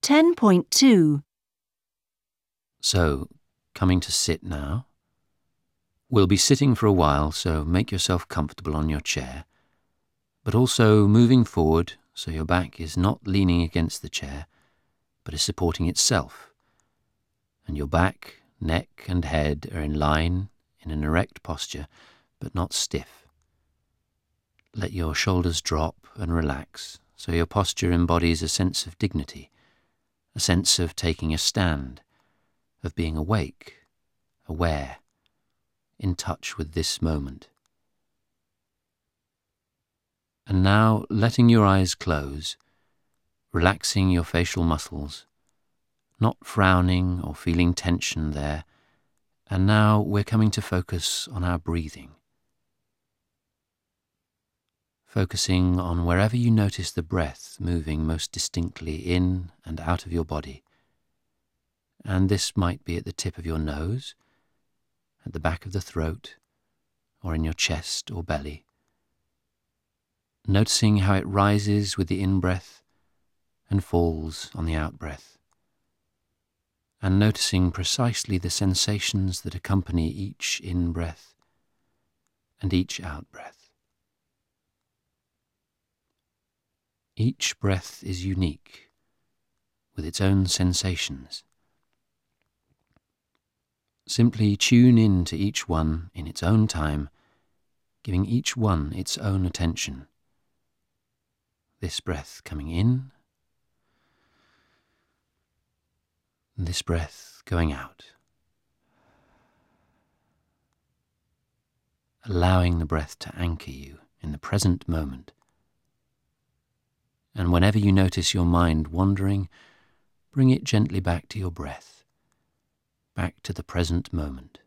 10.2. So, coming to sit now. We'll be sitting for a while, so make yourself comfortable on your chair, but also moving forward so your back is not leaning against the chair, but is supporting itself, and your back, neck and head are in line in an erect posture, but not stiff. Let your shoulders drop and relax, so your posture embodies a sense of dignity, a sense of taking a stand, of being awake, aware, in touch with this moment. And now, letting your eyes close, relaxing your facial muscles, not frowning or feeling tension there, and now we're coming to focus on our breathing. Focusing on wherever you notice the breath moving most distinctly in and out of your body. And this might be at the tip of your nose, at the back of the throat, or in your chest or belly. Noticing how it rises with the in-breath and falls on the out-breath. And noticing precisely the sensations that accompany each in-breath and each out-breath. Each breath is unique, with its own sensations. Simply tune in to each one in its own time, giving each one its own attention. This breath coming in, and this breath going out. Allowing the breath to anchor you in the present moment. And whenever you notice your mind wandering, bring it gently back to your breath, back to the present moment.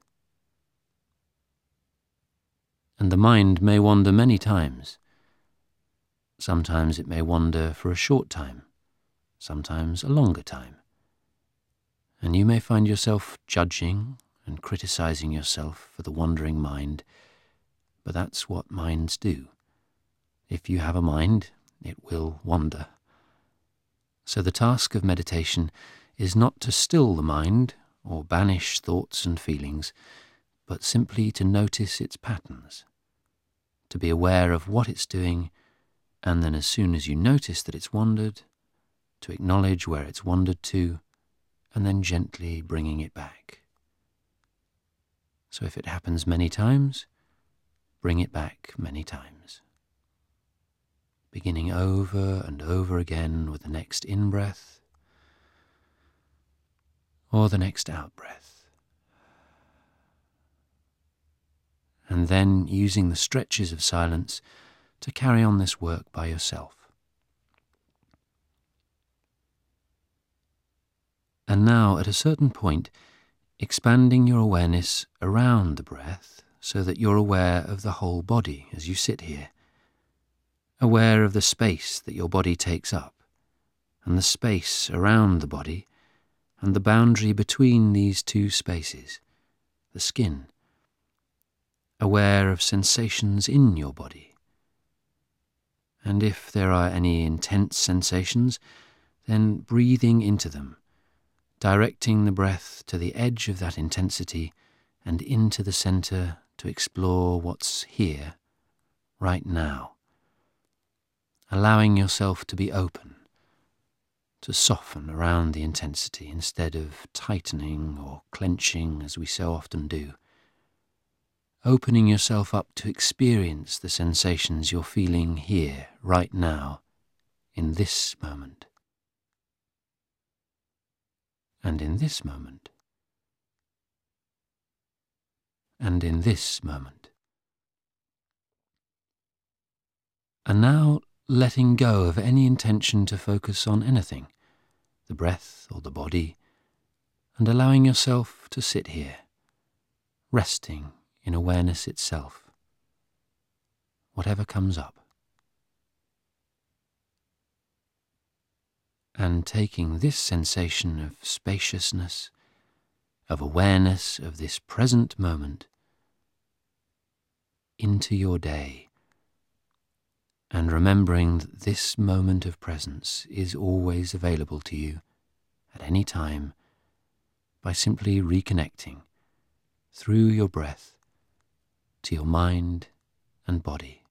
And the mind may wander many times. Sometimes it may wander for a short time, sometimes a longer time. And you may find yourself judging and criticizing yourself for the wandering mind, but that's what minds do. If you have a mind, it will wander. So the task of meditation is not to still the mind or banish thoughts and feelings, but simply to notice its patterns, to be aware of what it's doing, and then as soon as you notice that it's wandered, to acknowledge where it's wandered to, and then gently bringing it back. So if it happens many times, bring it back many times. Beginning over and over again with the next in-breath or the next out-breath. And then using the stretches of silence to carry on this work by yourself. And now, at a certain point, expanding your awareness around the breath so that you're aware of the whole body as you sit here. Aware of the space that your body takes up, and the space around the body, and the boundary between these two spaces, the skin. Aware of sensations in your body. And if there are any intense sensations, then breathing into them, directing the breath to the edge of that intensity and into the center to explore what's here, right now. Allowing yourself to be open, to soften around the intensity instead of tightening or clenching as we so often do. Opening yourself up to experience the sensations you're feeling here, right now, in this moment. And in this moment. And in this moment. And now, letting go of any intention to focus on anything, the breath or the body, and allowing yourself to sit here, resting in awareness itself, whatever comes up. And taking this sensation of spaciousness, of awareness of this present moment into your day, and remembering that this moment of presence is always available to you at any time by simply reconnecting through your breath to your mind and body.